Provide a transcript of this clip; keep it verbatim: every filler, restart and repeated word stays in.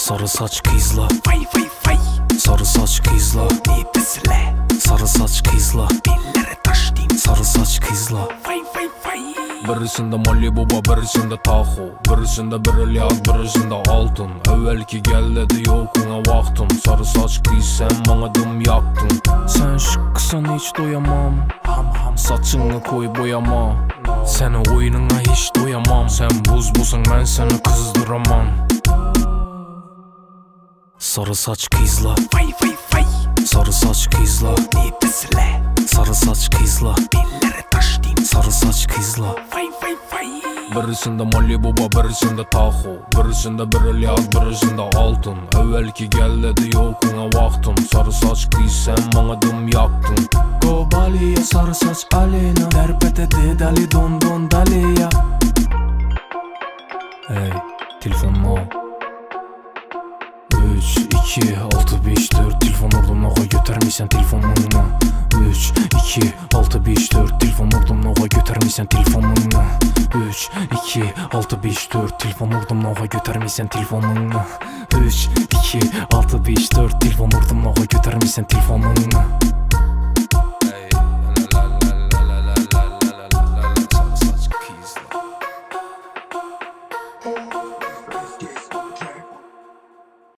Sarı saç kızla, Vay vay vay, sarı saç kızla, nefesle sarı saç kızla, dillere taş din. sarı saç kızla. Vay vay vay. Birisinde Malibu, birisinde Tahoe, birisinde bir Iliad, birisinde altın. Evvelki gel dedi yokuna vaktim. Sarı saç kız sen bana dım yaktın. Sen şıkkısan hiç doyamam. Ham ham Saçını koy boyama. Senin oyununa hiç doyamam. Sen buz busun ben seni kızdıramam. Sarı saç kızla, vay vay vay, sarı saç kızla, nefesle sarı saç kızla, dillere taş din. sarı saç kızla. Vay vay vay. Birisinde Malibu, birisinde Tahoe, birisinde bir Iliad, birisinde altın. Evvelki gel dedi yokuna vaktim. Sarı saç kız sen bana dım yaktın. Go Bali'ye sarı saç Aleyna, terpete de dali don don daliya. Hey telefonum o. Üç, iki, altı, beş, dört. Telefon ordum noğa götürmeysen telefonunu. Üç, iki, altı, beş, dört. Telefon ordum noğa götürmeysen telefonunu. Üç, iki, altı, beş, dört. Telefon ordum noğa götürmeysen telefonunu. Üç, iki, altı, beş, dört. Telefon ordum noğa götürmeysen telefonunu.